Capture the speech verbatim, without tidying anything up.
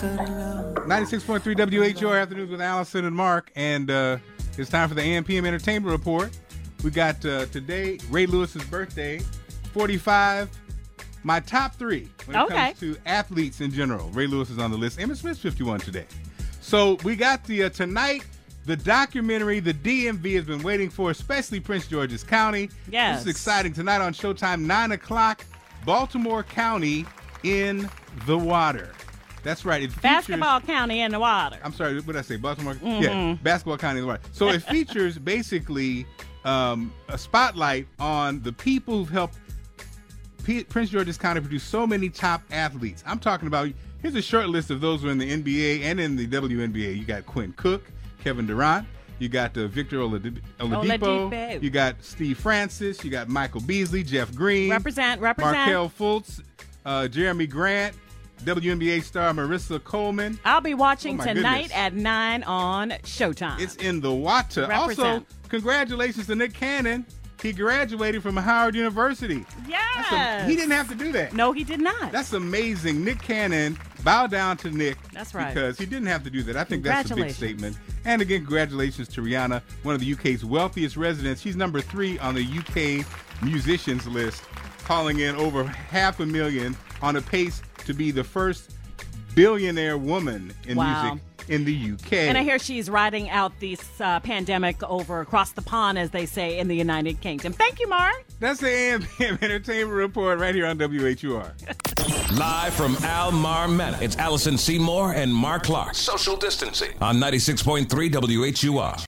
ninety-six point three W H U R Afternoons with Allison and Mark, and uh, it's time for the A M P M Entertainment Report. We got uh, today Ray Lewis's birthday, forty-five. My top three when it okay. comes to athletes in general. Ray Lewis is on the list. Emmitt Smith's fifty-one today. So we got the uh, tonight. The documentary the D M V has been waiting for, especially Prince George's County. Yes. This is exciting. Tonight on Showtime, nine o'clock, Baltimore County in the water. That's right. It features, Basketball County in the water. I'm sorry, what did I say? Baltimore? Mm-hmm. Yeah, Basketball County in the water. So it features basically um, a spotlight on the people who've helped P- Prince George's County produce so many top athletes. I'm talking about, here's a short list of those who are in the N B A and in the W N B A. You got Quinn Cook, Kevin Durant, you got uh, Victor Oladipo, Oladipo, you got Steve Francis, you got Michael Beasley, Jeff Green, represent, represent, Markelle Fultz, uh, Jeremy Grant, W N B A star Marissa Coleman. I'll be watching oh tonight goodness. at nine on Showtime. It's in the water. Represent. Also, congratulations to Nick Cannon. He graduated from Howard University. Yes. A, he didn't have to do that. No, he did not. That's amazing. Nick Cannon, bow down to Nick. That's right. Because he didn't have to do that. I think that's a big statement. And again, congratulations to Rihanna, one of the U K's wealthiest residents. She's number three on the U K musicians list, hauling in over half a million, on a pace to be the first billionaire woman in wow. music in the U K. And I hear she's riding out this uh, pandemic over across the pond, as they say, in the United Kingdom. Thank you, Mark. That's the A M P M Entertainment Report right here on W H U R. Live from Almar Manor, it's Allison Seymour and Mark Clark. Social distancing on ninety-six point three W H U R.